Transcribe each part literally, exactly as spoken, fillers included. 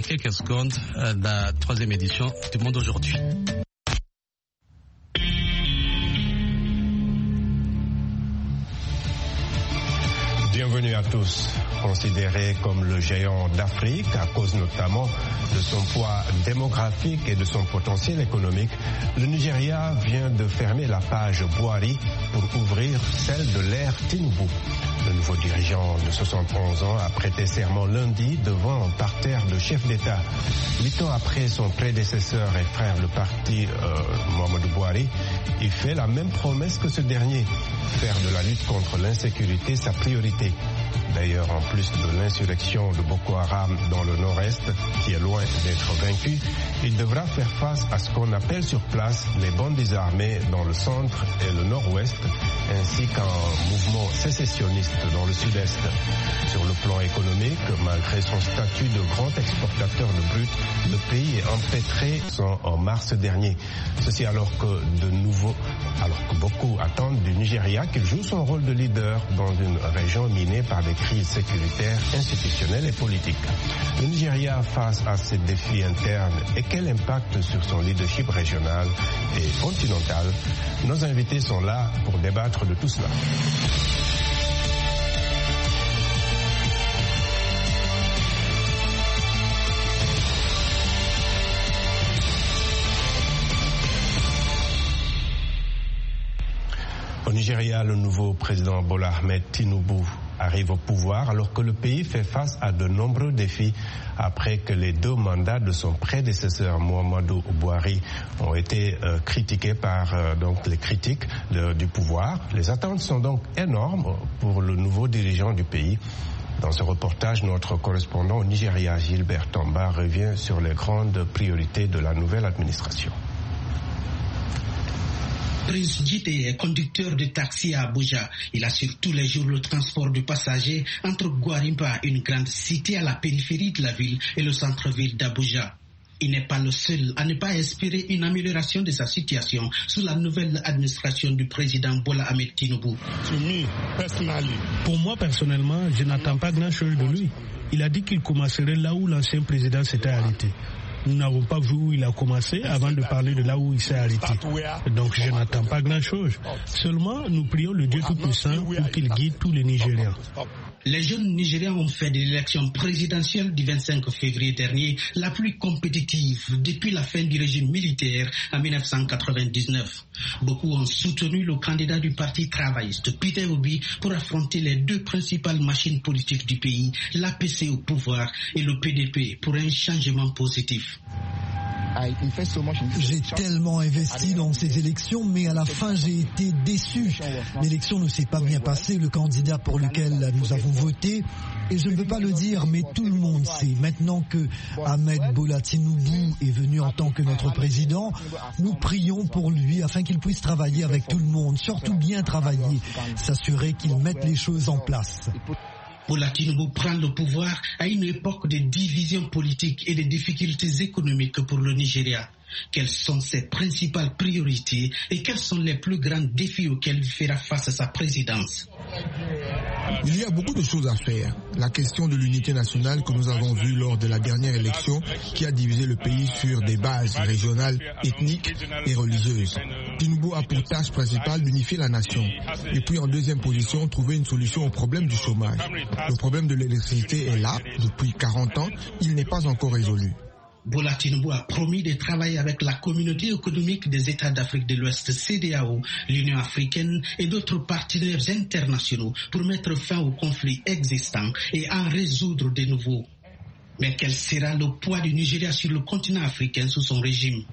quelques secondes de la troisième édition du Monde aujourd'hui. Bienvenue à tous. Considéré comme le géant d'Afrique à cause notamment de son poids démographique et de son potentiel économique, le Nigeria vient de fermer la page Buhari pour ouvrir celle de l'ère Tinubu. Le nouveau dirigeant de soixante-onze ans a prêté serment lundi devant un parterre de chefs d'État. Huit ans après son prédécesseur et frère le parti euh, Muhammadu Buhari, il fait la même promesse que ce dernier, faire de la lutte contre l'insécurité sa priorité. D'ailleurs, en plus de l'insurrection de Boko Haram dans le nord-est, qui est loin d'être vaincue, il devra faire face à ce qu'on appelle sur place les bandits armés dans le centre et le nord-ouest, ainsi qu'un mouvement sécessionniste dans le sud-est. Sur le plan économique, malgré son statut de grand exportateur de brut, le pays est empêtré en mars dernier. Ceci alors que de nouveau, alors que beaucoup attendent du Nigeria qu'il joue son rôle de leader dans une région minée par des crises sécuritaires, institutionnelles et politiques. Le Nigeria face à ces défis internes et quel impact sur son leadership régional et continental? Nos invités sont là pour débattre de tout cela. Au Nigeria, le nouveau président Bola Ahmed Tinubu arrive au pouvoir alors que le pays fait face à de nombreux défis après que les deux mandats de son prédécesseur Muhammadu Buhari ont été euh, critiqués par euh, donc les critiques de, du pouvoir. Les attentes sont donc énormes pour le nouveau dirigeant du pays. Dans ce reportage, notre correspondant au Nigeria, Gilbert Tamba, revient sur les grandes priorités de la nouvelle administration. Prince Jite est conducteur de taxi à Abuja. Il assure tous les jours le transport de passagers entre Gwarimpa, une grande cité à la périphérie de la ville, et le centre-ville d'Abuja. Il n'est pas le seul à ne pas espérer une amélioration de sa situation sous la nouvelle administration du président Bola Ahmed Tinubu. Pour moi, personnellement, je n'attends pas grand-chose de lui. Il a dit qu'il commencerait là où l'ancien président s'était arrêté. Nous n'avons pas vu où il a commencé avant de parler de là où il s'est arrêté. Donc je n'attends pas grand-chose. Seulement, nous prions le Dieu Tout-Puissant pour qu'il guide tous les Nigériens. Les jeunes Nigériens ont fait de l'élection présidentielle du vingt-cinq février dernier la plus compétitive depuis la fin du régime militaire en mille neuf cent quatre-vingt-dix-neuf. Beaucoup ont soutenu le candidat du parti travailliste, Peter Obi, pour affronter les deux principales machines politiques du pays, l'A P C au pouvoir et le P D P, pour un changement positif. J'ai tellement investi dans ces élections, mais à la fin j'ai été déçu. L'élection ne s'est pas bien passée, le candidat pour lequel nous avons voté, et je ne veux pas le dire, mais tout le monde sait. Maintenant que Ahmed Bola Tinubu est venu en tant que notre président, nous prions pour lui afin qu'il puisse travailler avec tout le monde, surtout bien travailler, s'assurer qu'il mette les choses en place. Bola Tinubu prend le pouvoir à une époque de division politique et de difficultés économiques pour le Nigeria. Quelles sont ses principales priorités et quels sont les plus grands défis auxquels il fera face à sa présidence? Il y a beaucoup de choses à faire. La question de l'unité nationale que nous avons vue lors de la dernière élection qui a divisé le pays sur des bases régionales, ethniques et religieuses. Tinubu a pour tâche principale d'unifier la nation. Et puis en deuxième position, trouver une solution au problème du chômage. Le problème de l'électricité est là depuis quarante ans, il n'est pas encore résolu. Bola Tinubu a promis de travailler avec la communauté économique des États d'Afrique de l'Ouest, C E D E A O, l'Union africaine et d'autres partenaires internationaux pour mettre fin aux conflits existants et en résoudre de nouveaux. Mais quel sera le poids du Nigeria sur le continent africain sous son régime?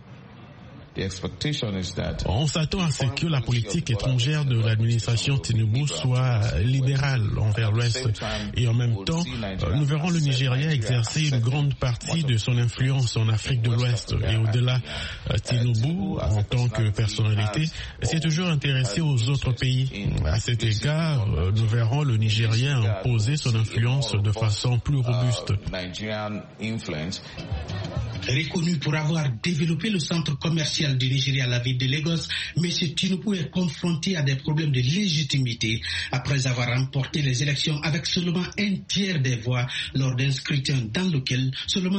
On s'attend à ce que la politique étrangère de l'administration Tinubu soit libérale envers l'Ouest. Et en même temps, nous verrons le Nigeria exercer une grande partie de son influence en Afrique de l'Ouest. Et au-delà, Tinubu, en tant que personnalité, s'est toujours intéressé aux autres pays. À cet égard, nous verrons le Nigeria imposer son influence de façon plus robuste. Reconnu pour avoir développé le centre commercial du Nigeria à la ville de Lagos, M. Tinubu est confronté à des problèmes de légitimité après avoir remporté les élections avec seulement un tiers des voix lors d'un scrutin dans lequel seulement